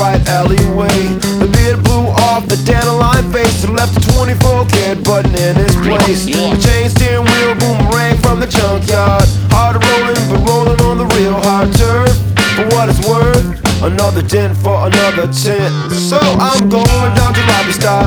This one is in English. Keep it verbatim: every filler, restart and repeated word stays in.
quiet alleyway. The beard blew off the dandelion face and left a twenty-four karat button in its place. The chain steering wheel boomerang from the junkyard. Hard rolling, but rolling on the real hard turf. For what it's worth, another dent for another tent. So I'm going down to Robbie style.